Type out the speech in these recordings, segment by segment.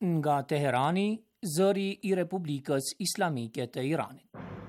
Nga Teherani, zëri I Republikës Islamike të Iranit.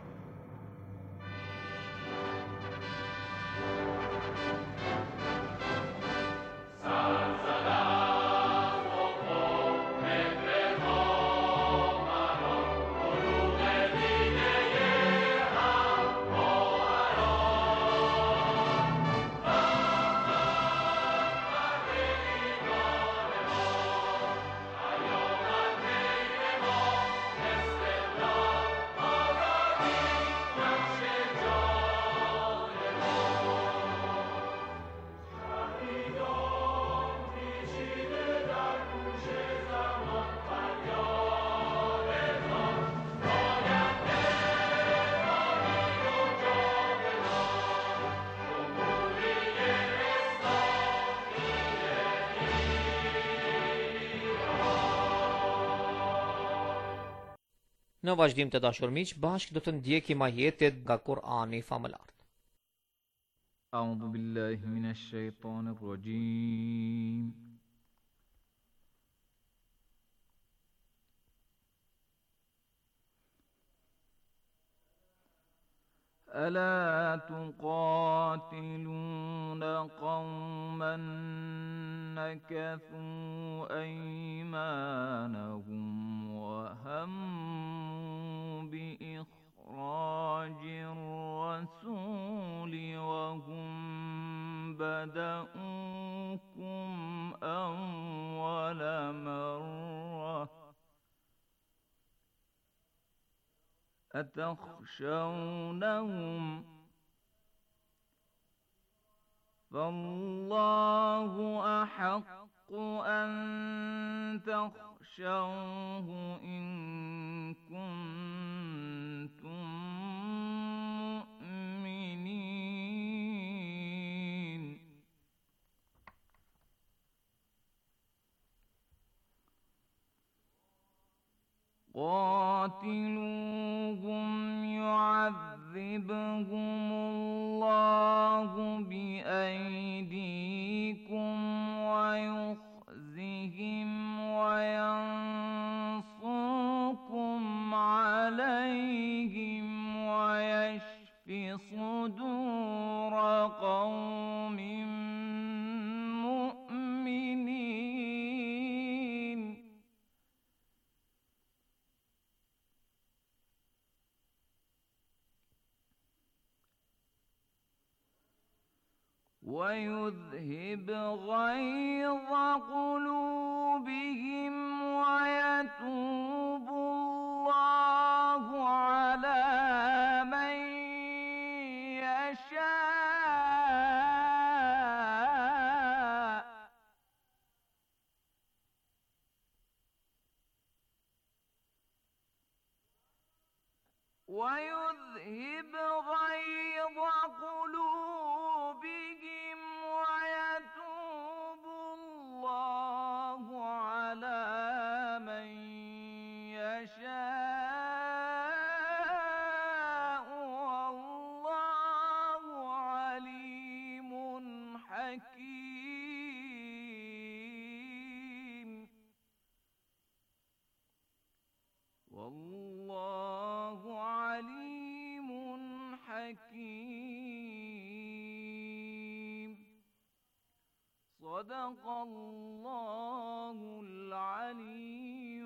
Në vazhdim të dashur miq, bashkë do të ndjekim ajetet nga Kur'ani famëlar. A'udhu billahi minash shaitanir rajim. ألا تقاتلون قوما نكثوا أيمانهم وهموا بإخراج الرسول وهم بدؤوكم أول مرة أتخشونهم فالله أحق أن تخشوه إن كنتم مؤمنين قاتلوهم يعذبهم الله بأيديكم ويخزهم وينصركم عليهم ويشف صدور قوم مؤمنين ويذهب غيظ قلوبهم ويتوب الله على من يشاء ويذهب غيظ قلوبهم ويتوب الله على من يشاء والله عليم حكيم والله عليم حكيم صدق الله العلي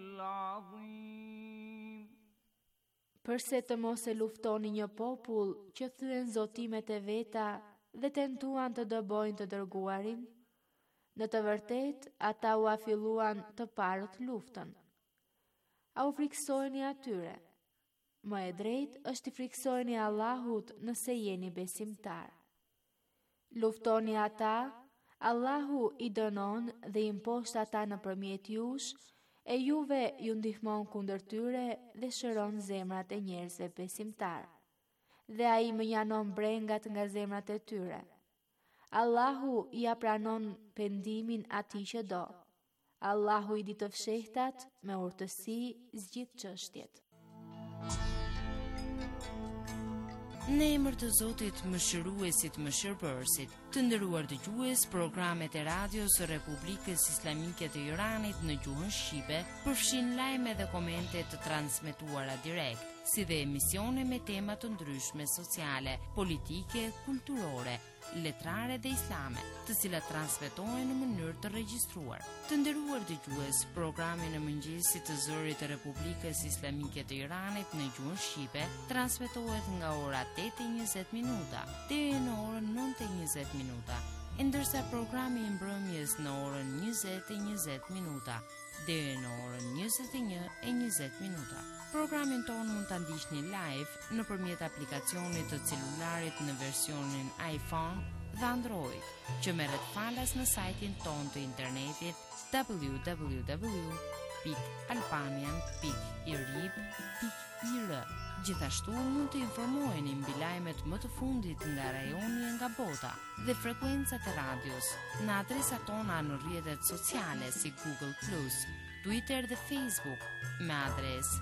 العظيم. Përse të mos e luftoni një popull që thyen zotimet e veta dhe tentuan të dëbojnë të dërguarin? Në të vërtetë, ata u afilluan të parët luftën. A u friksojni atyre? Më e drejtë është i friksojni Allahut nëse jeni besimtar. Luftoni ata, Allahu i dënon dhe i mposht ata nëpërmjet jush, e juve ju ndihmon kundër tyre dhe shëron zemrat e njerëzve besimtar. Dhe ai mënjanon brengat nga zemrat e tyre. Allahu ja pranon pendimin atij që do. Allahu i di të fshehtat me urtësi zgjidh çështjet. Në emër të Zotit Mëshiruesit Mëshirbërësit, të nderuar dëgjues, programet e radios së Republikës Islamike të Iranit në gjuhën shqipe përfshin lajme dhe komente të transmetuara direkt, si dhe emisione me tema të ndryshme sociale, politike, kulturore, letrare dhe islame, të cilat transmetohen në mënyrë të regjistruar. Të nderuar dëgjues, programi në mëngjesit të zërit të Republikës Islamike të Iranit në gjuhën shqipe transmetohet nga ora 8:20 minuta deri në orën 9:20 minuta, ndërsa programi i mbrëmjes në orën 20:20 minuta deri në orën 21:20 minuta. Programin ton mund ta ndiqni live nëpërmjet aplikacionit të celularit në versionin iPhone dhe Android, që merret falas në sajtin ton të internetit www.albanian.irib.ir. Gjithashtu mund të informoheni mbi lajmet më të fundit nga rajoni e nga bota dhe frekuencat e radios në adresat tona në rrjetet sociale si Google+, Twitter dhe Facebook me adresë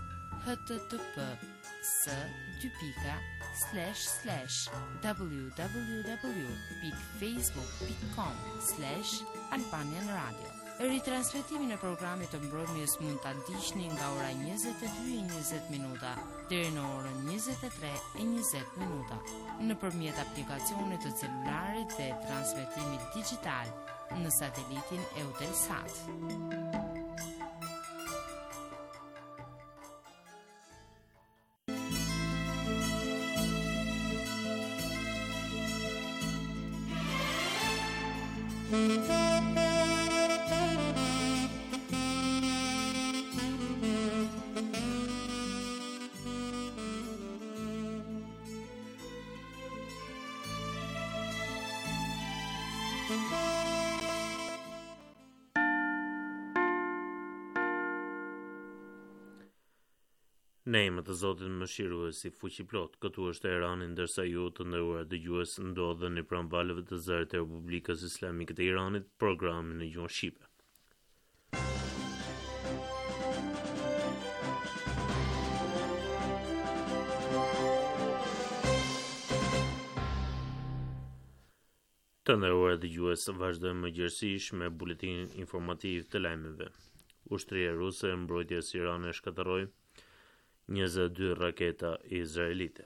http://www.facebook.com/Albanian Radio. Ritransmetimin e programit të mbrëmjes mund ta ndiqni nga ora 22:20 minuta deri në orën 23:20 minuta nëpërmjet aplikacionit të celularit dhe transmetimit digital në satelitin Eutelsat. Në emër të Zotit Mëshiruesi Fuqiplot, këtu është Irani, ndërsa ju të nderuar dëgjues ndodheni pranë valëve të zërit të Republikës Islamike të Iranit, programin në gjuhën shqipe. Të nderuar dëgjues, vazhdojmë mëngjesisht me buletinin informativ të lajmeve. Ushtria ruse e mbrojtjes irane shkatërroi 22 raketa izraelite.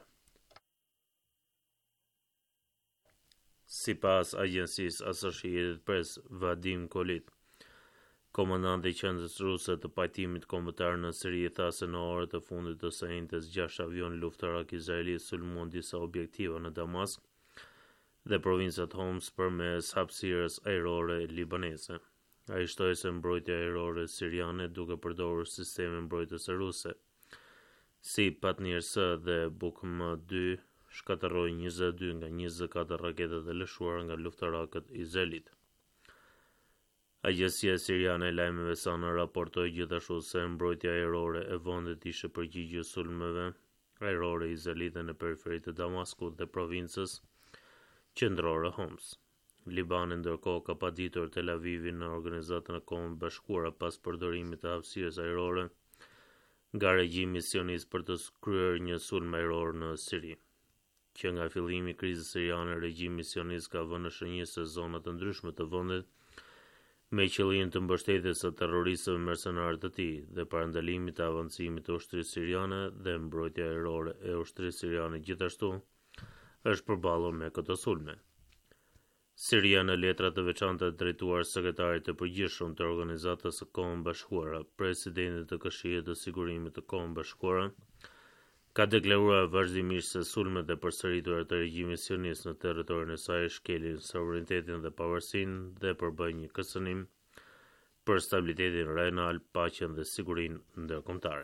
Sipas agjencisë Associated Press, Vadim Kolit, komandanti i qendrës ruse të pajtimit kombëtar në Siri, tha se në orët e fundit të së njëjtës 6 avion luftarak izraelit sulmuan disa objektiva në Damask dhe provincat Homs përmes hapësirës ajrore libaneze. Ai shtoi se mbrojtja ajrore siriane duke përdorur sisteme mbrojtëse ruse si Patnir-S dhe Bukm-2 shkatërroi 22 nga 24 raketat e lëshuara nga luftarakët izraelit. Agjencia siriane e lajmeve SANA raportoi gjithashtu se mbrojtja ajrore e vendit ishte përgjigjës sulmeve ajrore izraelite në periferitë të Damaskut dhe provincës qendrore Homs. Libani ndërkohë ka paditur Tel Avivin në Organizatën e Kombeve Bashkuara pas përdorimit të hapësirës ajrore nga regjimi sionist për të kryer një sulm ajror në Siri. Që nga fillimi i krizës siriane, regjimi sionist ka vënë në shënjestër zona të ndryshme të vendit me qëllim të mbështetjes së terroristëve mercenarë të tij dhe parandalimit të avancimit të ushtrisë siriane dhe mbrojtja ajrore e ushtrisë siriane gjithashtu është përballur me këto sulme. Siria në letra të veçanta drejtuar sekretarit të përgjithshëm të Organizatës së Kombeve Bashkuara, presidentit të Këshillit të Sigurimit të Kombeve Bashkuara, ka deklaruar vazhdimisht se sulmet e përsëritura të regjimit sionist në territorin e saj shkelin sovranitetin dhe pavarësinë dhe përbëjnë një kërcënim për stabilitetin rajonal, paqen dhe sigurinë ndërkombëtare.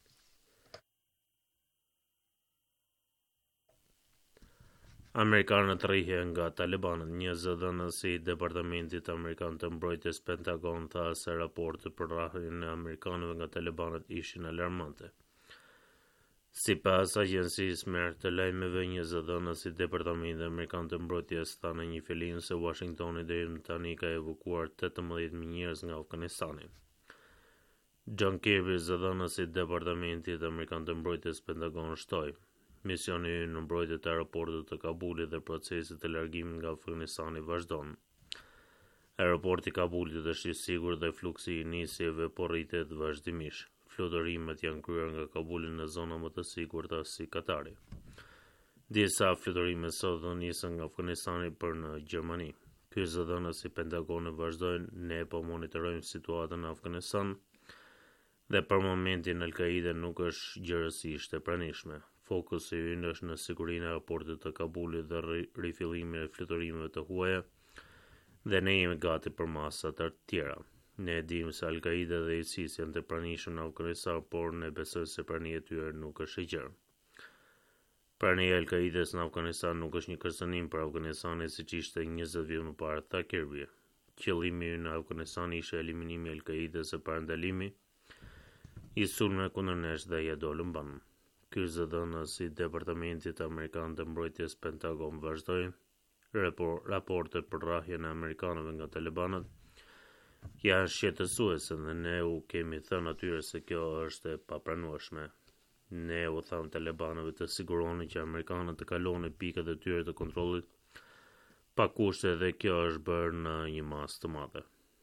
Amerikanët rrihen nga talibanët. Një zëdhënës i Departamentit Amerikan të Mbrojtjes Pentagon tha se raportet për rrahjen e amerikanëve nga talibanët ishin alarmante. Sipas agjencisë merr të lajmeve, një zëdhënës i Departamentit Amerikan të Mbrojtjes tha në një fillim se Washingtoni deri më tani ka evakuuar 18.000 njerëz nga Afganistani. John Kirby, zëdhënës i Departamentit Amerikan të Mbrojtjes Pentagon, shtoi: Misioni ynë në mbrojtje të aeroportit të Kabulit dhe procesit të largimit nga Afganistani vazhdon. Aeroporti i Kabulit është i sigurt dhe fluksi i nisjeve po rritet vazhdimisht. Fluturrimet janë kryer nga Kabuli në zona më të sigurta si Katari. Disa fluturime sot do nisën nga Afganistani për në Gjermani. Ky zëdhënës si Pentagoni vazhdojnë, ne po monitorojmë situatën në Afganistan dhe për momentin Al-Qaida nuk është gjërësisht e pranishme. Fokusi ynë është në sigurinë e aeroportit të Kabulit dhe rifillimin e fluturimeve të huaja dhe ne jemi gati për masa të tjera. Ne dim se Al-Qaida dhe ISIS janë të pranishëm në Afganistan, por ne besojmë se prania e tyre nuk është e gjerë. Prania e Al-Qaides në Afganistan nuk është një kërcënim për Afganistanin siç ishte 20 vjet më parë, tha Kirby. Qëllimi në Afganistan ishte eliminimi i Al-Qaides e parandalimi i sulmeve kundër nesh dhe ajo dolën banë. Ky zëdhënës i Departamentit Amerikan të Mbrojtjes Pentagon vazhdoi raportet për rrahjen e amerikanëve nga talibanët janë shqetësuese dhe ne u kemi thënë atyre se kjo është e papranueshme. Ne u thamë talibanëve të siguronin që amerikanët të kalonin pikat e tyre të kontrollit pa kushte dhe kjo është bërë në një masë të madhe.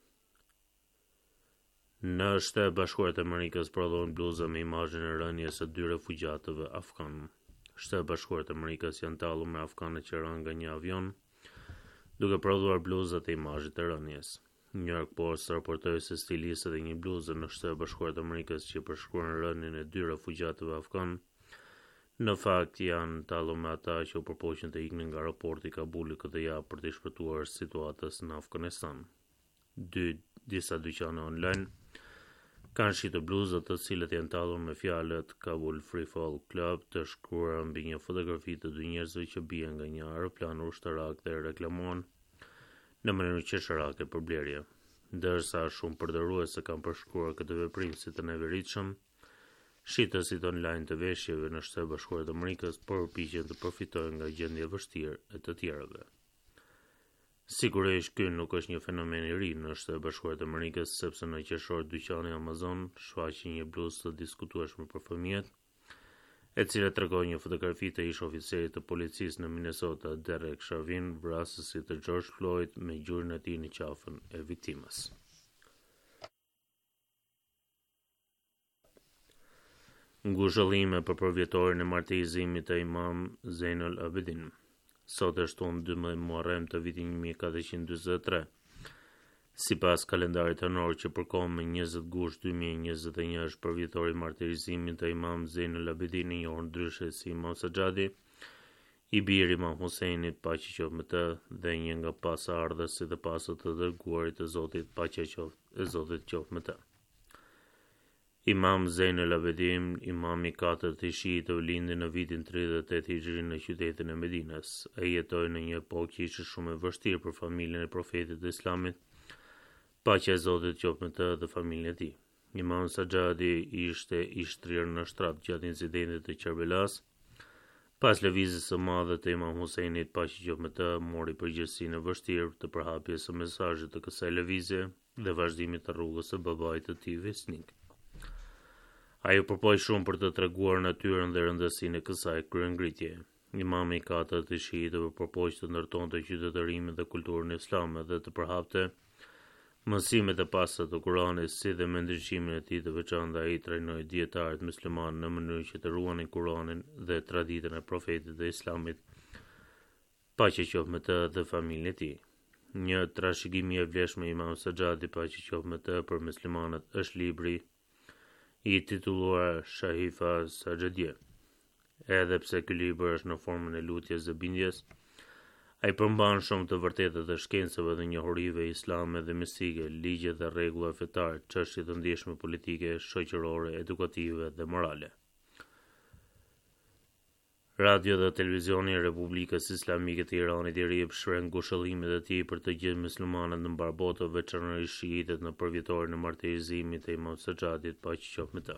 Në Shtetet Bashkuara të Amerikës prodhohen bluza me imazhin e rënies së 2 refugjatëve afgan. Shtetet Bashkuara të Amerikës janë tallur me afganë që rënë nga një avion, duke prodhuar bluzat e imazhit të rënies. New York Post raportoi se stilistët e një bluze në Shtetet Bashkuara të Amerikës që përshkruan rënien e 2 refugjatëve afgan, në fakt janë tallur me ata që u përpoqën të iknin nga aeroporti i Kabulit këtë javë për të shpëtuar situatës në Afganistan. Disa dyqane online kanë shitur bluzat të cilët janë tallur me fjalët Kabul Free Fall Club të shkruara mbi një fotografi të 2 njerëzve që bien nga një aeroplan ushtarak dhe reklamohen në mënyrë qesharake për blerje, ndërsa shumë përdorëse kanë përshkruar këtë veprim si të neveritshëm. Shitësit online të veshjeve në Shtetet Bashkuara të Amerikës përpiqen të përfitojnë nga gjendja e vështirë e të tjerëve. Sigurisht ky nuk është një fenomen i ri në Shtetet Bashkuara të Amerikës, sepse në qershor dyqani Amazon shfaqi një bluzë të diskutueshme për fëmijët, e cila tregon një fotografi të ish oficerit të policisë në Minnesota, Derek Chauvin, vrasësit të George Floyd me gjurin e tij në qafën e viktimës. Ngushëllime për përvjetorin e martirizimit të Imam Zainul Abidin. Sot është 12 Muharrem të vitit 1443. Sipas kalendarit hënor që përkohën me 20 gusht 2021 është përvjetori i martirizimit të Imam Zainul Abidin, i njohur ndryshe si Imam Sajjadi, i biri Imam Huseinit, paqja qoftë me të, dhe një nga pasardhësit dhe pasët të dërguarit të Zotit, paqja e Zotit qoftë me të. Imam Zainul Abidin, imam i 4 i shiitëve, lindi në vitin 38 hijri në qytetin e Medinës. Ai jetoi në një epokë që ishte shumë e vështirë për familjen e profetit të Islamit, paqja e Zotit qoftë me të dhe familjen e tij. Imam Sajjadi ishte i shtrirë në shtrat gjatë incidentit të Kerbelas. Pas lëvizjes së madhe të Imam Huseinit, paqja qoftë me të, mori përgjegjësinë e vështirë të përhapjes së mesazhit të kësaj lëvizje dhe vazhdimit të rrugës së babait të tij vesnik. Ai u përpoj shumë për të treguar natyrën dhe rëndësinë e kësaj kryengritje. Imami i 4 i shiitëve përpoq të ndërtonte qytetërimin dhe kulturën islame dhe të përhapte mësimet e pastër të Kuranit, si dhe me ndriçimin e tij të veçantë ai trajnoi dietarët muslimanë në mënyrë që të ruanin Kuranin dhe traditën e profetit të Islamit, paqja qoftë me të dhe familjen e tij. Një trashëgimi e vlefshme i Imam Sajjadi, paqja qoftë me të, për muslimanët është libri i titulluar Shahifa Sajjadiyya. Edhe pse ky libër është në formën e lutjes dhe bindjes, ai përmban shumë të vërtetë të shkencave dhe njohurive islame dhe mistike, ligje dhe rregulla fetare, çështje të ndjeshme politike, shoqërore, edukative dhe morale. Radio dhe televizioni i Republikës Islamike të Iranit i ri shpreh ngushëllimet e tij për të gjithë muslimanët në mbar botë, veçanërisht shiitët, në përvjetorin e martirizimit të Imam Sajjadit, paqja qoftë me të.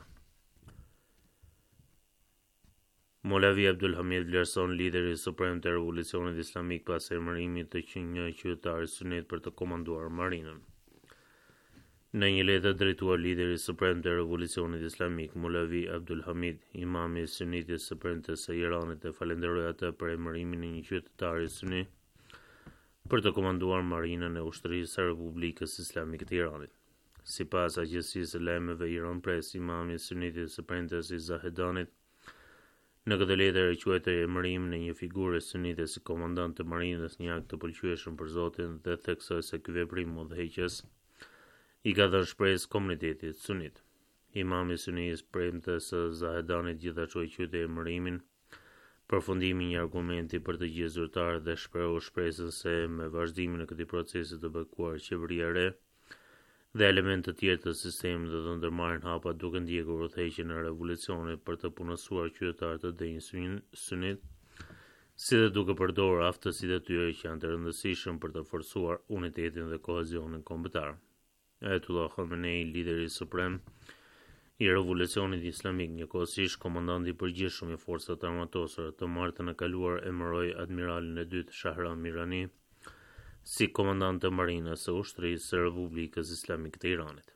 Mollavi Abdul Hamid vlerëson lideri suprem të revolucionit islamik pas emërimit të një qytetari sunet për të komanduar marinën. Në një letër drejtuar liderit suprem të revolucionit islamik, Mullavi Abdul Hamid, imami i sunitit suprem të së Iranit, e falenderoi atë për emërimin e një qytetari suni për të komanduar marinën e ushtrisë së Republikës Islamike të Iranit. Sipas agjencisë së lajmeve Iran Press, imami i sunitit suprem të së Zahedanit, në këtë letër e quajtoi emërimin e një figure sunite si komandant të marinës një akt të pëlqyeshëm për Zotin dhe theksoi se ky veprim udhëheqës I ka dhënë shpresë komunitetit sunit. Imami sunis premtes së Zahedanit gjithashtu e quajtoi emërimin përfundimi një argumenti për të gjithë zyrtarët dhe shprehu shpresën se me vazhdimin e këtij procesi të bekuar qeveria e re dhe elementë të tjerë të sistemit do të ndërmarrin hapa duke ndjekur udhëheqjen e revolucionit për të punësuar qytetarë të denjë sunit, si dhe duke përdorur aftësitë e tyre që janë të rëndësishëm për të forcuar unitetin dhe kohezionin kombëtar. Ayatollah Khamenei, lideri suprem I revolucionit islamik, njëkohësisht komandanti I përgjithshëm I forcave armatosore, të martën e kaluar emëroi admiralin e dytë Shahram Irani si komandant të marinës së ushtrisë së Republikës Islamike të Iranit.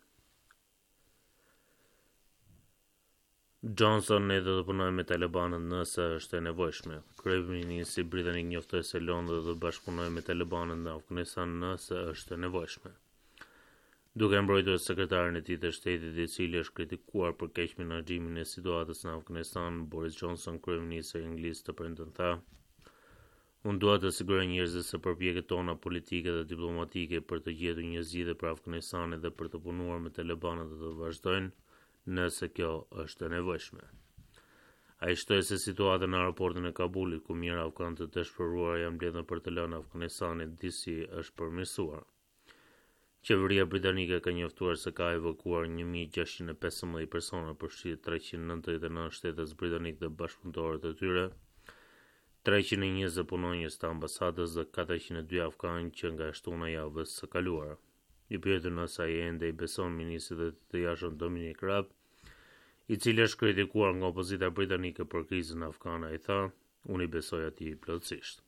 Johnson ne do të punojë me Talibanët nëse është e nevojshme. Kryeministri britanik njoftoi se Londra do të bashkëpunojë me Talibanët në Afganistan nëse është e nevojshme. Duke mbrojtur sekretarin e tij të shtetit I cili është kritikuar për keq menaxhimin e situatës në Afganistan, Boris Johnson, kryeministri Inglis të premten tha: "Unë dua të siguroj njerëzit se përpjekjet tona politike dhe diplomatike për të gjetur një zgjidhje për Afganistanin dhe për të punuar me Talibanët do të vazhdojnë nëse kjo është e nevojshme." Ai shtoi se situata në aeroportin e Kabulit, ku mijëra afganë të dëshpëruar janë mbledhur për të lënë Afganistanin, disi është përmirësuar. Qeveria britanike ka njoftuar se ka evakuar 1615 persona përfshirë 399 shtetës britanik dhe bashkëpunëtorët e tyre, 320 punonjës të ambasadës dhe 402 afganë që nga shtuna javës së kaluar. I pyetur nëse ai ende I beson ministrit të jashtëm Dominic Raab, I cili është kritikuar nga opozita britanike për krizën afgane, ai tha: "Unë I besoj atij plotësisht."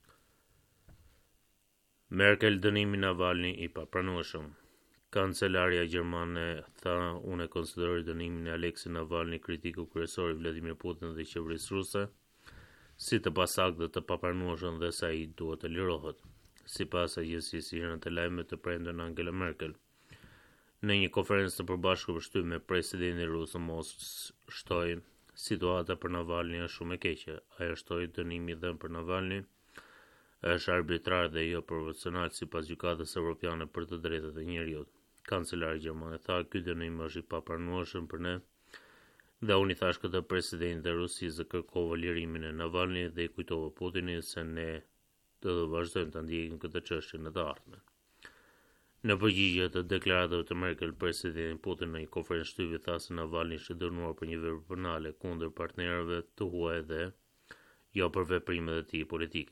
Merkel dënimin Navalny I papranueshëm. Kancelaria gjermane tha: "Unë e konsideroj dënimin e Aleksej Navalny, kritiku kryesor I Vladimir Putin dhe qeverisë ruse, si të pasaktë dhe të papranueshëm dhe se ai duhet të lirohet." Sipas agjencisë Irane të lajmeve të premten Angela Merkel, në një konferencë të përbashkët për shtyp me presidentin rus Moskës, shtoi: "Situata për Navalny është shumë e keqe." Ai shtoi dënimi I dhënë për Navalny është arbitrar dhe jo proporcional sipas gjykatës evropiane për të drejtat e njerëzit. Kancelari gjermane tha: "Ky dënim është I papranueshëm për ne dhe unë I thash këtë presidentit të Rusisë dhe kërkova lirimin e Navalny dhe I kujtova Putinit se ne do të vazhdojmë ta ndjekim këtë çështje në të ardhmen." Në përgjigje të deklaratave të Merkel, presidenti Putin në një konferencë shtypi tha se Navalny është dënuar për një vepër penale kundër partnerëve të huaj dhe jo për veprimet e tij politike.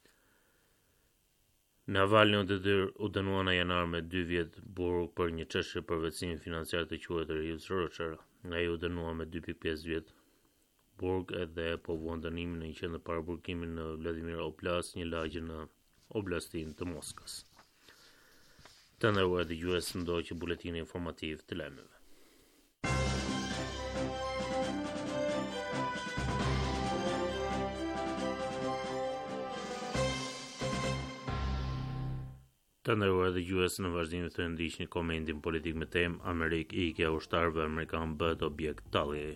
Navalny u dënua në janar me 2 vjet burg për një çështje përvetësimi financiar të quajtur Yusrocher. Ai u dënua me 2.5 vjet burg edhe po vuan dënimin në një qendër paraburgimi në Vladimir Oblast, një lagje në oblastin të Moskës. Të nderuar dëgjues, ndoqë buletini informativ të lajmeve. Të nderuar dëgjues, në vazhdim të ndiqni komentin politik me temë Amerikë ikja e ushtarëve amerikan bëhet objekt talljeje.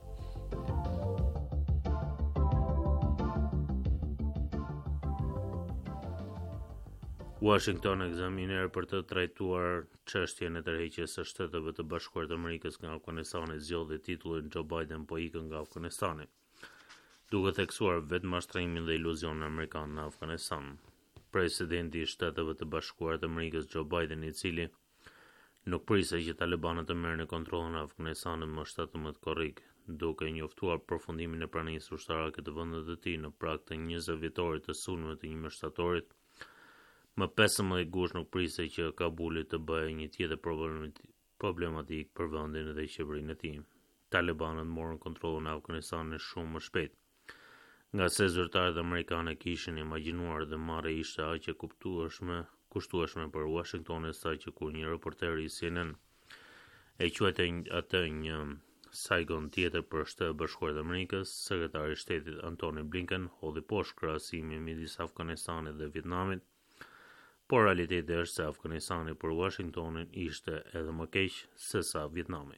Washington ekzaminer për të trajtuar çështjen e tërheqjes së Shteteve të Bashkuara të Amerikës nga Afganistani zgjodhi titullin Joe Biden po ikën nga Afganistani, duke theksuar vetëm mashtrimin dhe iluzionin amerikan në Afganistan. Presidenti I Shteteve të Bashkuara të Amerikës Joe Biden, I cili nuk prisej që talibanët të merrnin kontrollin e Afganistanit më 17 korrik, duke njoftuar përfundimin e pranisë ushtarake të vendit të tij në prag të 20 vjetorit të sulmeve të 1 shtatorit. Më 15 gusht nuk prisej që Kabuli të bëjë një tjetër problematik për vendin dhe qeverinë e tij. Talibanët morën kontrollin e Afganistanit shumë më shpejt, nga se zyrtarët amerikanë kishin imagjinuar dhe marrë ishte aq e kuptueshme kushtueshme për Washingtonin saj që kur një reporter i CNN e quajti atë një Saigon tjetër për Shtetet e Bashkuara të Amerikës, sekretari i shtetit Antony Blinken hodhi poshtë krahasimin midis Afganistanit dhe Vietnamit, por realiteti është se Afganistani për Washingtonin ishte edhe më keq se sa Vietnami.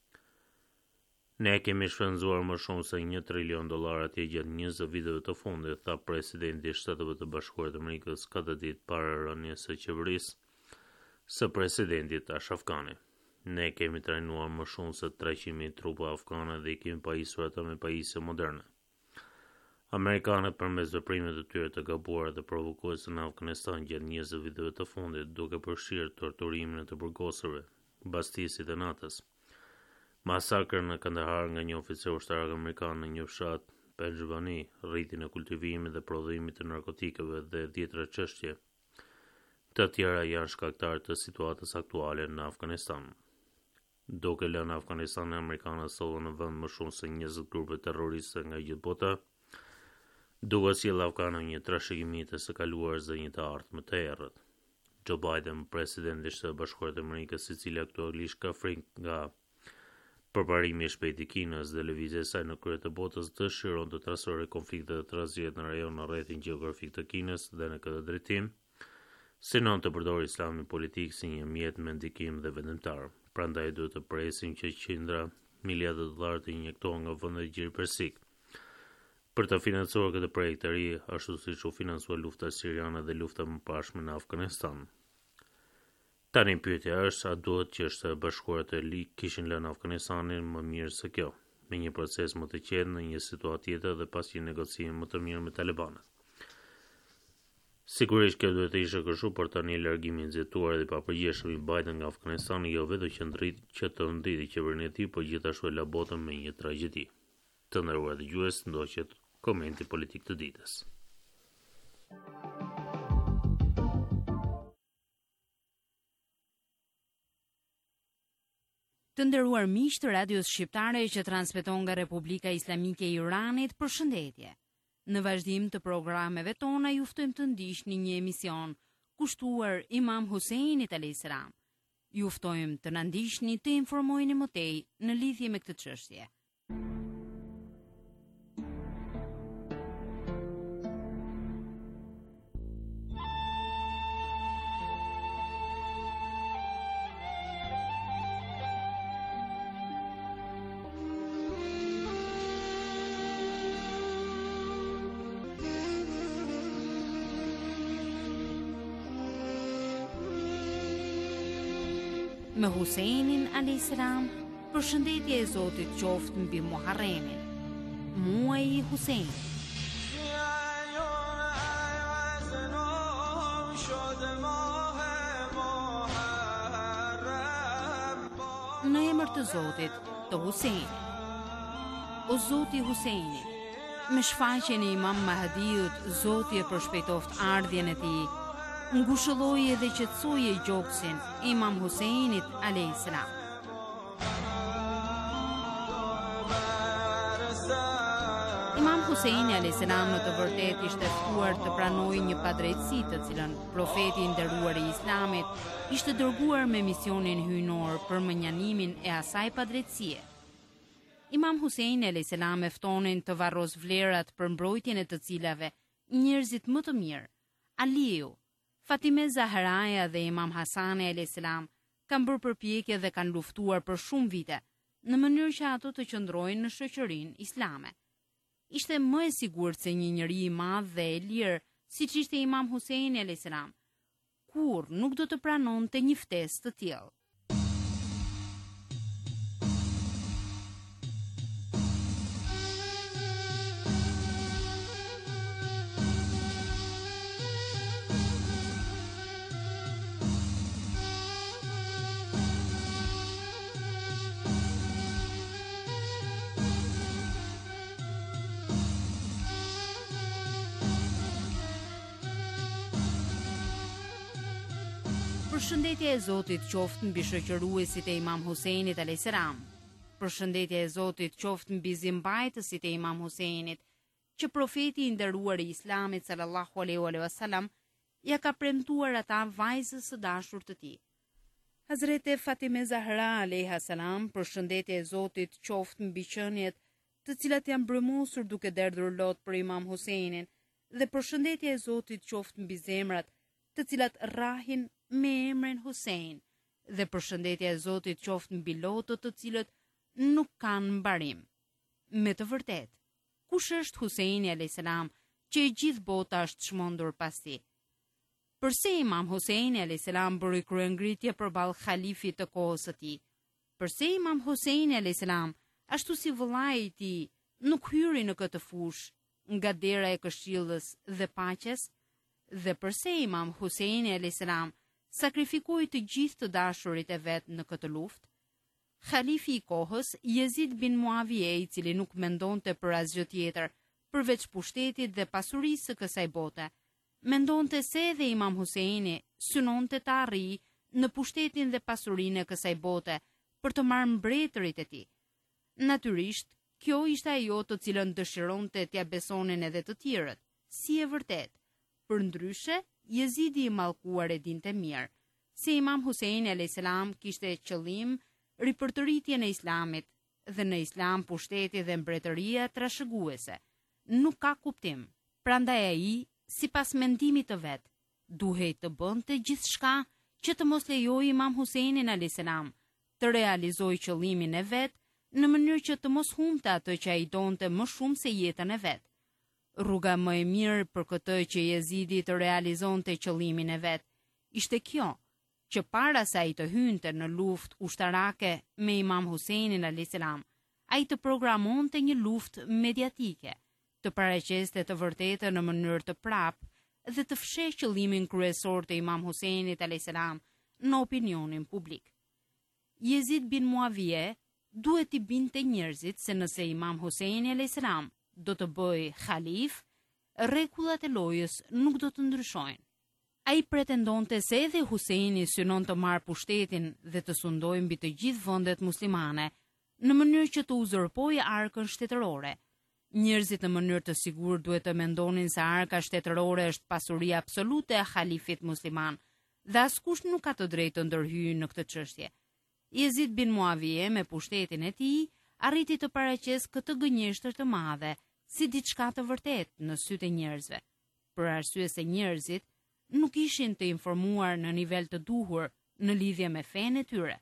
Ne kemi shpenzuar më shumë se $1 trilion atje gjatë 20 viteve të fundit, tha presidenti i Shteteve të Bashkuara të Amerikës këtë ditë para rënies së qeverisë së presidentit Ashraf Ghani. Ne kemi trajnuar më shumë se 300.000 trupa afgane dhe i kemi pajisur ata me pajisje moderne. Amerikanët përmes veprimeve të tyre të gabuara dhe provokuese në Afganistan gjatë 20 viteve të fundit, duke përfshirë torturimin e të burgosurve, bastisit e natës, masakrën në Kandahar nga një oficer ushtarak amerikan në një fshat, Pennsylvani, rritjen e kultivimit dhe prodhimit të narkotikëve dhe tjera çështje. Të tjera janë shkaktar të situatës aktuale në Afganistan. Duke lënë Afganistanin, amerikanët sollën në vend më shumë se 20 grupe terroriste nga gjithë bota, duke sjellë afganëve një trashëgimi të së kaluarës dhe një të ardhme të errët. Joe Biden, presidenti i Shtetit Bashkuar të Amerikës, i cili aktualisht ka frikë nga përparimi i shpejtë i Kinës dhe lëvizja e saj në krye të botës, dëshiron të trasërojë konfliktet të rrezikshme në rajon në rrethin gjeografik të Kinës dhe në këtë drejtim, synon të përdorë islamin politik si një mjet me ndikim dhe vendimtar. Prandaj duhet të presim që qindra miliarda dollar të injektohen nga vendet gjiri persik për të financuar këtë projekt të ri, ashtu siç u financua lufta siriane dhe lufta më pashme në Afganistan. Tani pyetja është, a duhet që Shtetet e Bashkuara të kishin lënë Afganistanin më mirë se kjo, me një proces më të qetë në një situatë tjetër dhe pas një negociimi më të mirë me talibanët. Sigurisht kjo duhet të ishte kështu, por tani largimi i nxehtuar dhe i papërgjeshëm i Biden nga Afganistani jo vetëm që të ndriti qeverinë e tij, por gjithashtu e la botën me një tragjedi. Të nderuar dëgjues, ndoqet komenti politik të ditës. Të nderuar miq të radios shqiptare që transmeton nga Republika Islamike e Iranit, përshëndetje. Në vazhdim të programeve tona ju ftojmë të ndiqni një emision kushtuar Imam Huseinit a.s. Ju ftojmë të na ndiqni të informoheni më tej në lidhje me këtë çështje. Me Huseinin a.s. përshëndetje e Zotit qoftë mbi Muharremin, muaji i Huseinit. Në emër të Zotit të Huseinit. O Zoti i Huseinit, me shfaqjen e Imam Mahdiut, Zoti e përshpejtoft ardhjen e tij. Ngushëlloje dhe qetësoje gjoksin Imam Huseinit a.s. Imam Huseini a.s. në të vërtet ishte ftuar të pranojë një padrejtësi të cilën profeti i nderuar i Islamit ishte dërguar me misionin hyjnor për mënjanimin e asaj padrejtësie. Imam Huseini a.s. e ftonin të varros vlerat për mbrojtjen e të cilave njerëzit më të mirë, Aliu, Fatime Zahraja dhe Imam Hasani a.s. kanë bërë përpjekje dhe kanë luftuar për shumë vite, në mënyrë që ato të qëndrojnë në shoqërinë islame. Ishte më e sigurt se një njeri i madh dhe e lirë, siç ishte Imam Huseini a.s. kur nuk do të pranonte një ftesë të tillë. Përshëndetje e Zotit qoftë mbi shoqëruesit e Imam Huseinit a.s. Përshëndetje e Zotit qoftë mbi zimbajtësit e Imam Huseinit, që profeti i nderuar i Islamit sallallahu alaihi wasallam ja ka premtuar ata vajzës së dashur të tij. Hazreti Fatime Zahra alayha salam, përshëndetje e Zotit qoftë mbi qeniet të cilat janë brëmosur duke derdhur lot për Imam Husejnin, dhe përshëndetje e Zotit qoftë mbi zemrat të cilat rrahin me emrin Husejn, dhe përshëndetje e Zotit qoftë mbi lotët të cilët nuk kanë mbarim. Me të vërtet, kush është Husejni alayhis salam që e gjithë bota është çmendur pas tij? Përse Imam Husejni alayhis salam bëri kryengritje përballë halifit të kohës së tij? Përse Imam Husejni alayhis salam, ashtu si vëllai i tij, nuk hyri në këtë fushë nga dera e këshillës dhe paqes? Dhe përse Imam Husejni alayhis salam sakrifikoi të gjithë të dashurit e vet në këtë luftë? Halifi i kohës, Jezid bin Muavije, i cili nuk mendonte për asgjë tjetër përveç pushtetit dhe pasurisë së kësaj bote, mendonte se edhe Imam Husejni synonte të arrijë në pushtetin dhe pasurinë e kësaj bote për të marrë mbretërit e tij. Natyrisht, kjo ishte ajo të cilën dëshironte t'ia besonin edhe të tjerët, si e vërtet. Përndryshe, Jezidi i mallkuar e dinte mirë se Imam Husejni alayhis salam kishte qëllim ripërtëritjen e Islamit, dhe në Islam pushteti dhe mbretëria trashëguese nuk ka kuptim. Prandaj ai, sipas mendimit të vet, duhej të bënte gjithçka që të mos lejojë Imam Husejnin alayhis salam të realizojë qëllimin e vet në mënyrë që të mos humbte atë që ai donte më shumë se jetën e vet. Rruga më e mirë për këtë që Jezidi të realizonte qëllimin e vet ishte kjo, që para se ai të hynte në luftë ushtarake me Imam Husejnin alayhis salam, ai të programonte një luftë mediatike, të paraqeste të vërtetën në mënyrë të prapë dhe të fshehë qëllimin kryesor të Imam Husejnit alayhis salam në opinionin publik. Jezid bin Muavije duhet i binte njerëzit se nëse Imam Husejni alayhis salam do të bëjë halif, rregullat e lojës nuk do të ndryshojnë. Ai pretendonte se edhe Husejni synon të marrë pushtetin dhe të sundojë mbi të gjithë vendet muslimane në mënyrë që të uzurpojë arkën shtetërore. Njerëzit në mënyrë të sigurt duhet të mendonin se arka shtetërore është pasuria absolute e halifit musliman dhe askush nuk ka të drejtë të ndërhyjë në këtë çështje. Jezid bin Muavije me pushtetin e tij arriti të paraqesë këtë gënjeshtër të madhe si diçka të vërtetë në sytë e njerëzve, për arsye se njerëzit nuk ishin të informuar në nivel të duhur në lidhje me fenë e tyre.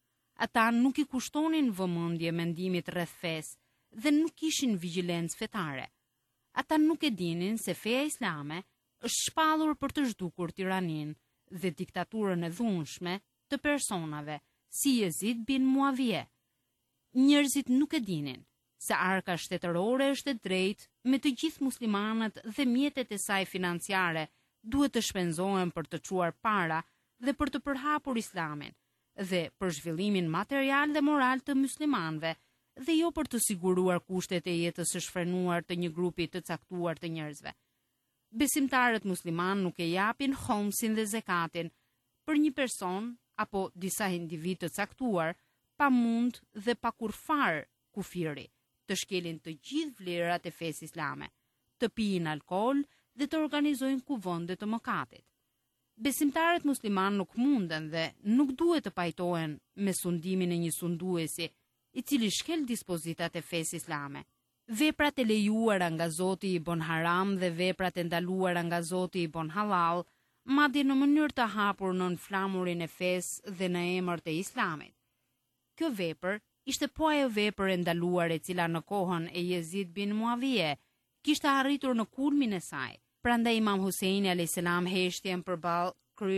Ata nuk i kushtonin vëmendje mendimit rreth fesë dhe nuk kishin vigjilencë fetare. Ata nuk e dinin se feja islame është shpallur për të zhdukur tiranin dhe diktaturën e dhunshme të personave si Jezid bin Muavije. Njerëzit nuk e dinin se arka shtetërore është e drejtë me të gjithë muslimanët dhe mjetet e saj financiare duhet të shpenzohen për të çuar para dhe për të përhapur islamin dhe për zhvillimin material dhe moral të muslimanëve dhe jo për të siguruar kushtet e jetës së shfrenuar të një grupi të caktuar të njerëzve. Besimtarët musliman nuk e japin khomsin dhe zekatin për një person apo disa individ të caktuar, pa mund dhe pa kurfar kufiri, të shkelin të gjithë vlerat e fesë islame, të pijin alkool dhe të organizojnë kuvende të mëkatit. Besimtarët musliman nuk munden dhe nuk duhet të pajtohen me sundimin e një sunduesi i cili shkel dispozitat e fesë islame. Veprat e lejuara nga Zoti i bën haram dhe veprat e ndaluara nga Zoti i bën halal, madje në mënyrë të hapur nën flamurin e fesë dhe në emër të islamit. Kjo vepër ishte po ajo vepër e ndaluar e cila në kohën e Jezid bin Muavije kishte arritur në kulmin e saj. Prandaj Imam Husejni alayhis salam heshtjen përballë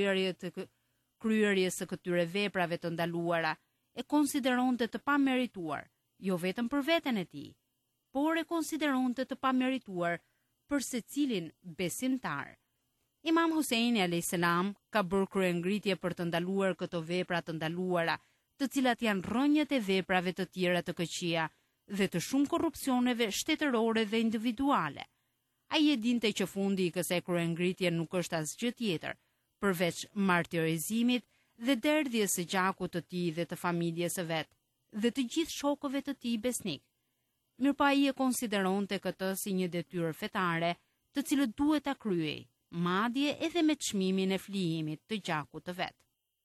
kryerjes së këtyre veprave të ndaluara e konsideronte të pamerituar, jo vetëm për veten e tij, por e konsideronte të pamerituar për secilin besimtar. Imam Husejni alayhis salam ka bërë kryengritje për të ndaluar këto vepra të ndaluara, të cilat janë rrënjët e veprave të tjera të këqija dhe të shumë korrupsioneve shtetërore dhe individuale. Ai e dinte që fundi i kësaj kryengritje nuk është asgjë tjetër përveç martirizimit dhe derdhjes së gjakut të tij dhe të familjes së vet dhe të gjithë shokëve të tij besnik. Mirpo ai e konsideronte këtë si një detyrë fetare, të cilën duhet ta kryej, madje edhe me çmimin e flijimit të gjakut të vet.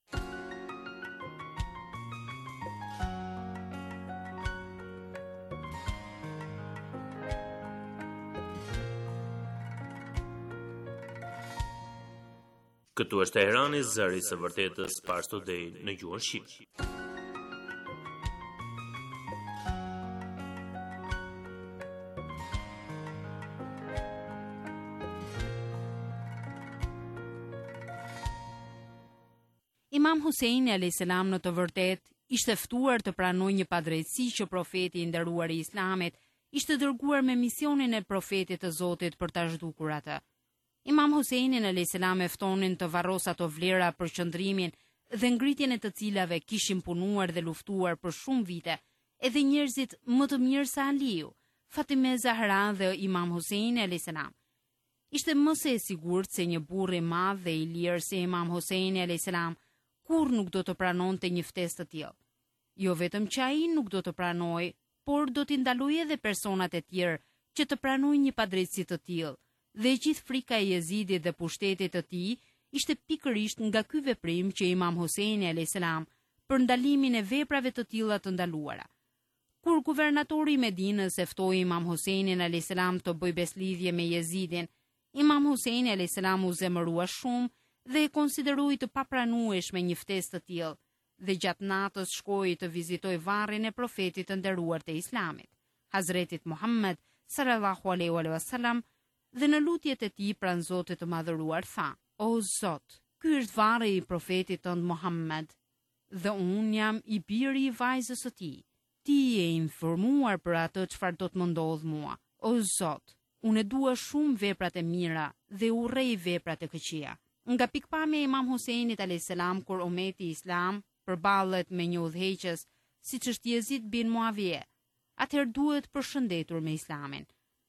Këtu është Teherani, zëri së vërtetës, Pars Today në gjuhën shqipe. Imam Huseini a.s. në të vërtet ishte ftuar të pranojë një padrejtësi që profeti i nderuar i Islamit ishte dërguar me misionin e profetit të Zotit për ta zhdukur atë. Imam Huseinin a.s. e ftonin të varros ato vlera për qëndrimin dhe ngritjen e të cilave kishin punuar dhe luftuar për shumë vite, edhe njerëzit më të mirë se Aliu, Fatime Zahra dhe Imam Huseini a.s. Ishte më se e sigurt se një burr i madh dhe i lirë si Imam Huseini a.s. kur nuk do të pranonte një ftesë të tillë. Jo vetëm që ai nuk do të pranojë, por do t'i ndalojë edhe personat e tjerë që të pranojnë një padrejtësi të tillë. Dhe gjithë frika e Jezidit dhe pushtetit të tij ishte pikërisht nga ky veprim që Imam Huseini a.s. për ndalimin e veprave të tilla të ndaluara. Kur guvernatori i Medinës e ftoi Imam Huseinin a.s. të bëjë beslidhje me Jezidin, Imam Huseini a.s. u zemërua shumë dhe e konsideroi të papranueshme një ftesë të tillë, dhe gjatë natës shkoi të vizitoj varrin e profetit të nderuar të Islamit, Hazretit Muhammed sallallahu alaihi wasallam, dhe në lutjet e tij pranë Zotit të Madhëruar tha: "O Zot, ky është varri i profetit tënd Muhammed, dhe unë jam i biri i vajzës së tij. Ti je informuar për atë çfarë do të më ndodh mua. O Zot, unë dua shumë veprat e mira dhe urrej veprat e këqija." Nga pikpamja e Imam Huseinit a.s. kur ummeti Islam përballet me një udhëheqës siç është Jezid bin Muavije, atëherë duhet përshëndetur me Islamin.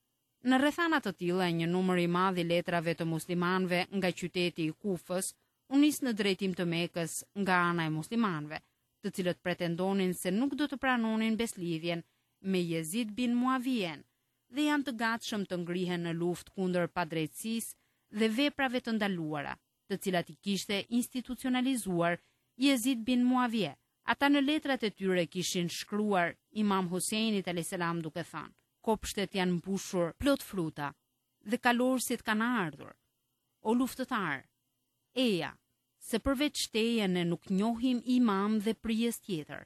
Në rrethana të tilla, një numër i madh i letrave të muslimanëve nga qyteti i Kufës u nis në drejtim të Mekës nga ana e muslimanëve, të cilët pretendonin se nuk do të pranonin beslidhjen me Jezid bin Muavijen dhe janë të gatshëm të ngrihen në luftë kundër padrejtësisë dhe veprave të ndaluara, të cilat i kishte institucionalizuar Jezid bin Muavije. Ata në letrat e tyre kishin shkruar Imam Huseinit a.s. duke thënë: "Kopshtet janë mbushur plot fruta dhe kalorësit kanë ardhur. O luftëtar, eja, se përveç teje ne nuk njohim imam dhe prijes tjetër.